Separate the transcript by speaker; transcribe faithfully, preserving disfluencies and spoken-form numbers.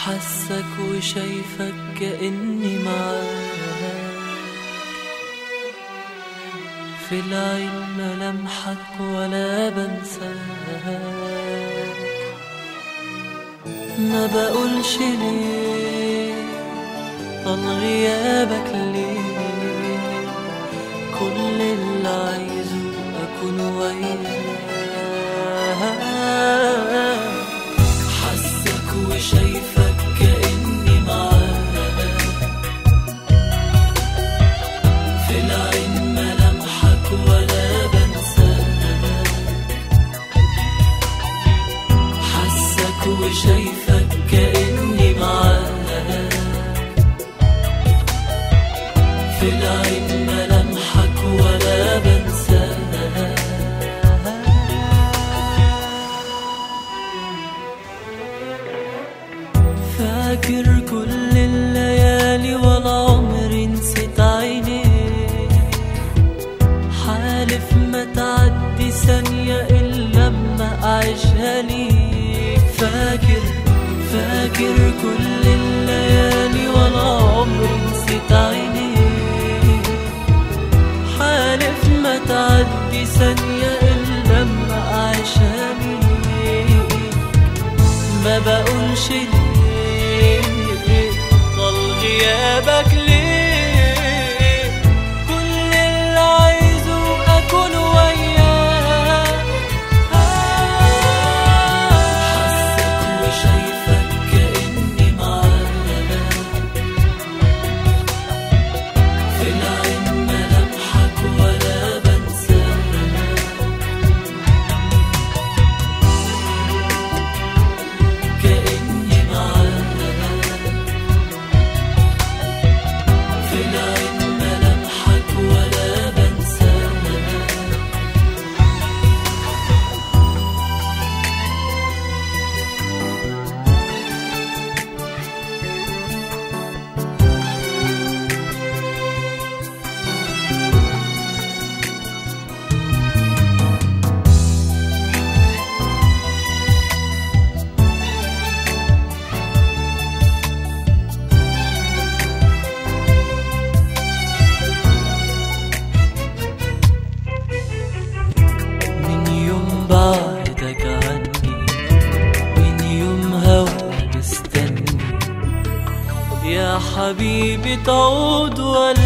Speaker 1: حسك وشايفك كأني معاك، في العين ملامحك ولا بنساك. ما بقولش ليه طال غيابك ليه، كل اللي عايزه أكون وياك. حسك وشايفك كأني معاك، في العين ملامحك ولا بنساك. حسك وشايفك كأني معاك، في العين ملامحك ولا بنساك. فاكر كل الليالي ولا عمري نسيت عينيك، حالف ما تعدي ثانية إلا لما أعيشها ليك. فاكر فاكر كل الليالي ولا عمري نسيت عينيك، حالف ما تعدي ثانية إلا لما أعيشها ليك. ما بقولش ليه طال غيابك ليه، كل اللي عايزه أكون وياك. حسك وشايفك كأني معاك، في العين ملامحك ولا بنساك. كأني معاك، في العين ملامحك ولا بنساك. من يوم بعدك عني، من يوم هواك مستني يا حبيبي تعود ولا